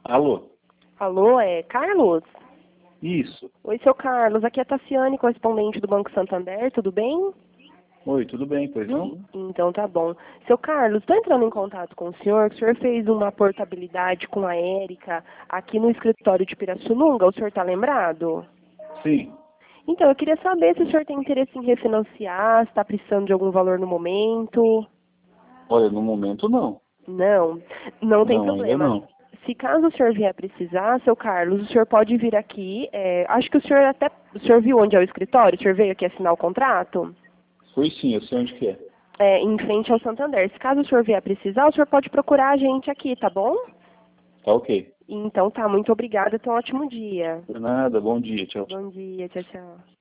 Alô? Alô, é Carlos? Isso. Oi, seu Carlos. Aqui é a Tassiane, correspondente do Banco Santander. Tudo bem? Oi, tudo bem, pois não? Então tá bom. Seu Carlos, estou entrando em contato com o senhor. O senhor fez uma portabilidade com a Érica aqui no escritório de Pirassununga. O senhor está lembrado? Sim. Então, eu queria saber se o senhor tem interesse em refinanciar, se está precisando de algum valor no momento. Olha, no momento não. Não, não tem Não, ainda problema. não. Se caso o senhor vier precisar, seu Carlos, o senhor pode vir aqui. Acho que o senhor viu onde é o escritório? O senhor veio aqui assinar o contrato? Foi sim, eu sei onde que é. Em frente ao Santander. Se caso o senhor vier precisar, o senhor pode procurar a gente aqui, tá bom? Tá ok. Então tá, muito obrigada. Tenha um ótimo dia. Por nada, bom dia, tchau. Bom dia, tchau, tchau.